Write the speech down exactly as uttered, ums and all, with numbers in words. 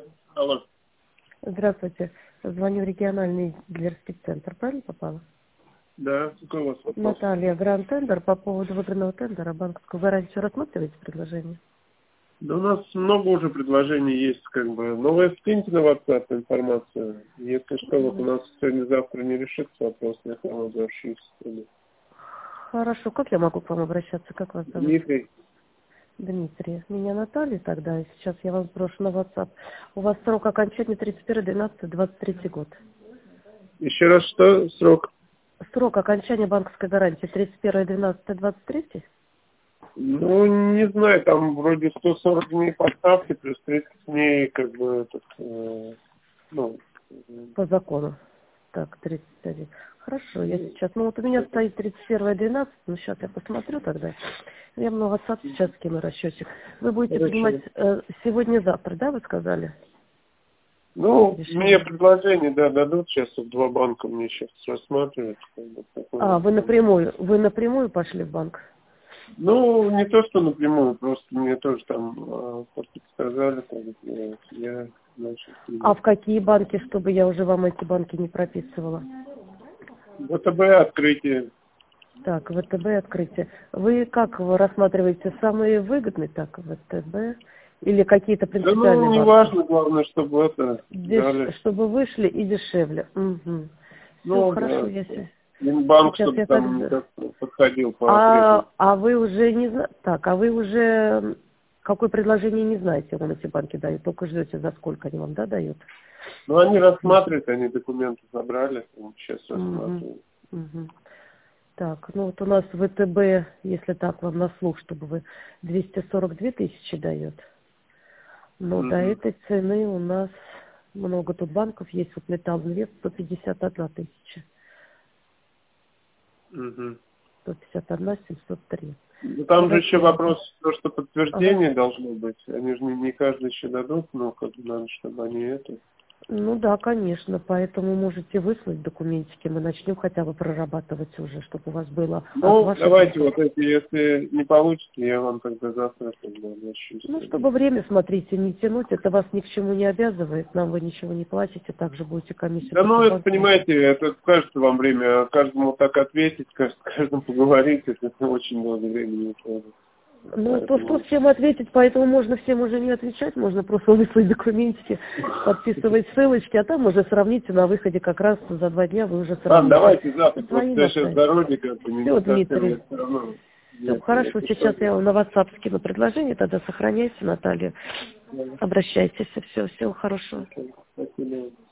Алло. Здравствуйте. Звоню в региональный дилерский центр. Правильно попала? Да, какой у вас вопрос? Наталья, Гранд Тендер по поводу выигранного тендера. Банковскую гарантию рассматриваете предложение? Да у нас много уже предложений есть, как бы. Но вы скиньте на WhatsApp информацию. Если что, вот у нас сегодня-завтра не решится вопрос, я к вам обращусь. Хорошо. Как я могу к вам обращаться? Как вас зовут? Дмитрий, Дмитрий. Меня Наталья тогда. и Сейчас я вас брошу на WhatsApp. У вас срок окончания тридцать первое двенадцатое двадцать третий год. еще раз что? Срок? Срок окончания банковской гарантии тридцать первое двенадцатое двадцать третий? Ну, не знаю, там вроде сто сорок дней поставки, плюс тридцать дней, как бы, этот, э, ну, По закону. Так, тридцать один. Хорошо, я сейчас... Ну вот у меня стоит тридцать первое двенадцатое. Ну сейчас я посмотрю тогда. Я вам на WhatsApp сейчас скину расчетчик. Вы будете принимать короче, э, сегодня-завтра, да, вы сказали? ну, мне Решение. предложение, да, дадут сейчас, вот два банка мне сейчас рассматривают. Как бы, А, такое. вы напрямую, вы напрямую пошли в банк? Ну, не то, что напрямую, просто мне тоже там э, сказали, как бы, я начал. А в какие банки, чтобы я уже вам эти банки не прописывала? ВТБ открытие. Так, ВТБ открытие. Вы как вы рассматриваете самые выгодные? Так, ВТБ или какие-то Да ну, принципиальные не банки? важно, главное, чтобы это дали. Деш... Чтобы вышли и дешевле. Угу. Все, Ну, хорошо, да. я се- Банк, сейчас чтобы я там тогда... никак подходил по требованиям. А, а вы уже не знаете... Так, а вы уже какое предложение не знаете, вам эти банки дают, только ждете, за сколько они вам, да, дают? Ну, они рассматривают, они документы забрали, сейчас Угу. рассматривают. Угу. Так, ну вот у нас ВТБ, если так вам на слух, чтобы вы двести сорок две тысячи дает. Но до Угу. этой цены у нас много тут банков есть. Вот Металл Инвест сто пятьдесят одна тысяча. Угу. сто пятьдесят одна семьсот три. Ну, там же Давайте еще я вам... вопрос, то, что Ага. подтверждение должно быть. Они же не, не каждый еще дадут, но как бы надо, чтобы они это. Ну да, конечно, поэтому можете выслать документики, мы начнем хотя бы прорабатывать уже, чтобы у вас было от Ну, вашей давайте компании. вот эти, если не получится, я вам тогда завтра тогда обращусь. Ну, чтобы время, смотрите, не тянуть, это вас ни к чему не обязывает, нам вы ничего не платите, также будете комиссию Да только ну, в это, банке. понимаете, это кажется вам время, а каждому так ответить, кажд- каждому поговорить, это очень много времени уходит. Ну, то, что Поэтому... всем ответить, поэтому можно всем уже не отвечать, можно просто выслать документики, подписывать ссылочки, а там уже сравните на выходе, как раз за два дня вы уже Ладно, сравните. давайте завтра, Со просто своим я сейчас оставите. дороги как бы не, Все, не совсем, я Дмитрий. все равно. Все, Нет, хорошо, если сейчас что-то. я вам на WhatsApp скину предложение, тогда сохраняйте, Наталья. Да, Обращайтесь, все, всего хорошего. окей, спасибо.